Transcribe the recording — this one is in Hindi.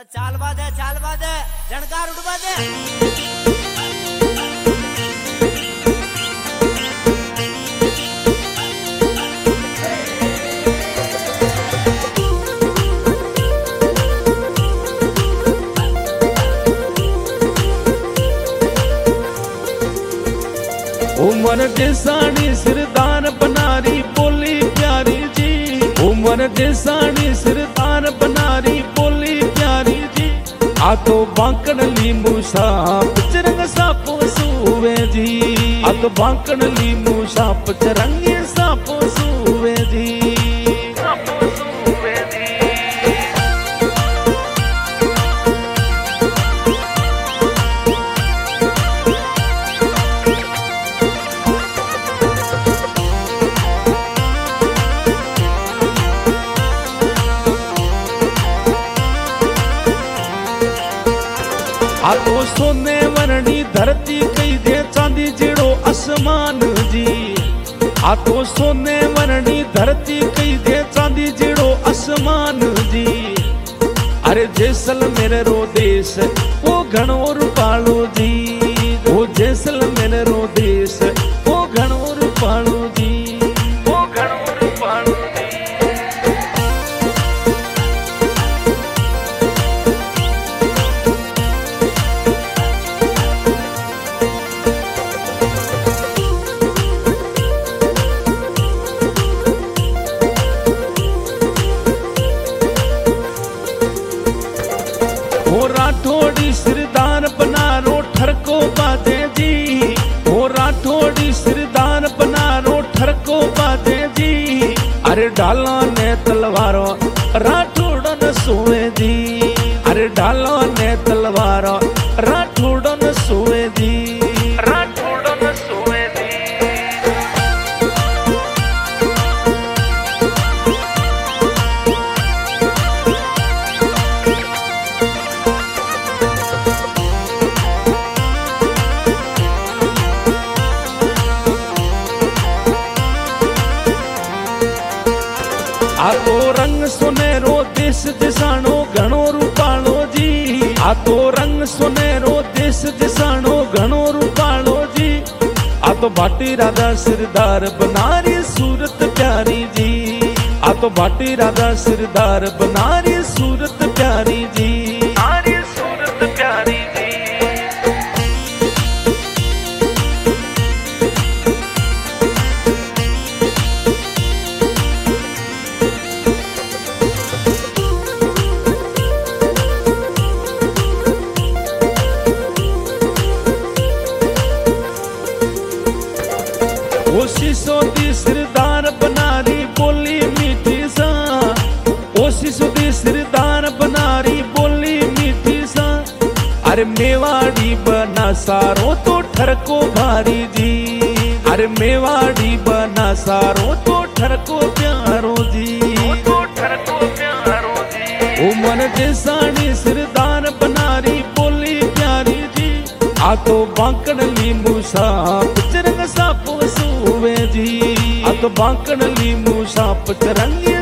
चाल बादे झणकार उड़वा दे। उमर देसानी सिरदार बनारी बोली प्यारी जी। उमर देसानी सिरदार बनारी बोली प्यारी जी। आ तो बांकण लींबू साप चरंग सापो सूवे जी। आ तो बांकण लींबू साप चरंग सापो सूवे जी। आ तो सोने वरणी धरती कई दे चांदी जेड़ो आसमान जी। आ तो सोने वरणी धरती कई दे चांदी जेड़ो आसमान जी। अरे जैसलमेर रो देश वो घणो रूपालो जी। वो जैसलमेर रो देश वो घणो रूपालो जी। वो घणो रूपालो जी। राठौड़ी सिरदार बनारो ठरको बाजे जी। ओ राठौड़ी सिरदार बनारो ठरको बाजे जी। अरे डाला ने तलवारो राठौड़न सोए जी। अरे डाला ने तलवारो राठौड़न सोए जी। राठौड़न सोए जी। आ तो रंग सुनेरो देश दिसाणो घणो रूपालो जी। आ तो रंग सुनेरो देश दिसाणो घणो रूपालो जी। आ तो भाटी राजा सिरदार बनारी सूरत प्यारी जी। आ तो भाटी राजा सिरदार बनारी सूरत प्यारी जी। नारी सूरत प्यारी जी। ओशीसो दी सिरदार बनारी बोली मीठी सा। ओशीसो दी सिरदार बनारी बोली मीठी सा। अरे मेवाड़ी बना सारो तो ठरको भारी जी। अरे मेवाड़ी बना सारो तो ठरको प्यारो जी। तो ठरको प्यारो जी। उमर देसानी सिरदार बनारी बोली प्यारी जी। आ तो बांकण लींबू साप चरंग सापो सूवे जी। आ तो बांकण लींबू साप चरंग